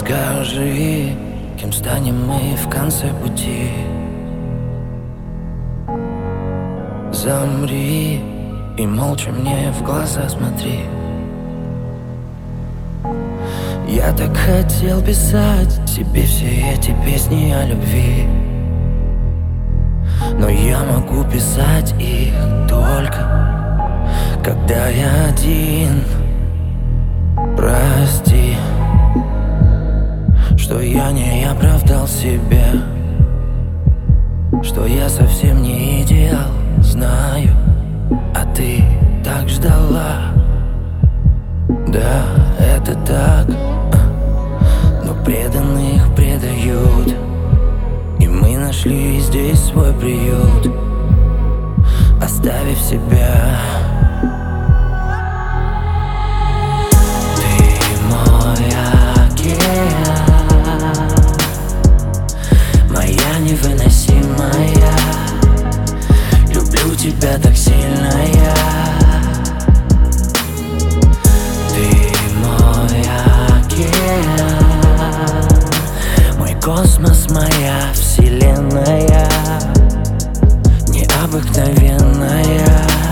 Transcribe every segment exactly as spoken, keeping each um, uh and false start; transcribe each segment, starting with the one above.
Скажи, кем станем мы в конце пути? Замри и молча мне в глаза смотри. Я так хотел писать тебе все эти песни о любви, но я могу писать их только когда я один. Прости, что я не оправдал себя, что я совсем не идеал, знаю, а ты так ждала. Да, это так, но преданных предают, и мы нашли здесь свой приют, оставив себя. Невыносимая, люблю тебя так сильно я. Ты мой океан, мой космос, моя вселенная, необыкновенная.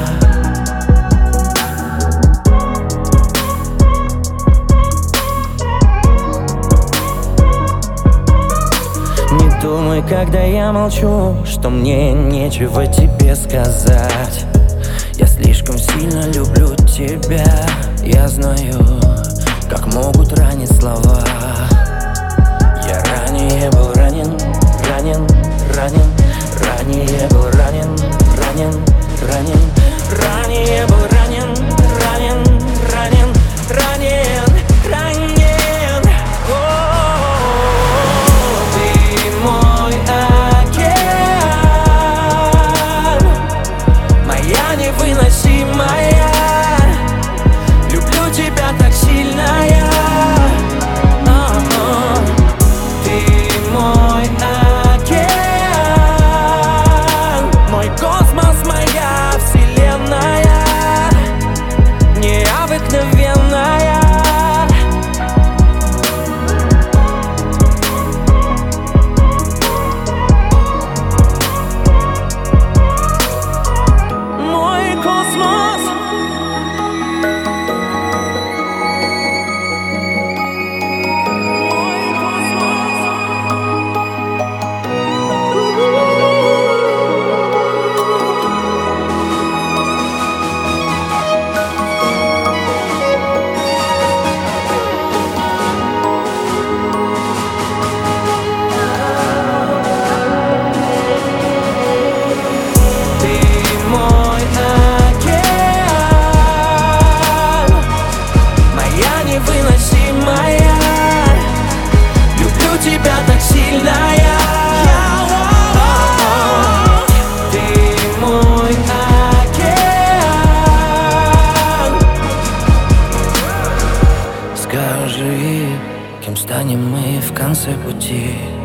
Думай, когда я молчу, что мне нечего тебе сказать. Я слишком сильно люблю тебя. Я знаю, как могут ранить слова. Я ранее был ранен, ранен, ранен. Ранее был ранен, ранен, ранен. Ранее был ранен, ранен, ранен, ранен, ранен. Невыносимая, люблю тебя так сильно я. О-о-о. Ты мой океан, мой космос, моя вселенная, необыкновенная. Люблю тебя так сильно я. Ты мой океан. Скажи, кем станем мы в конце пути?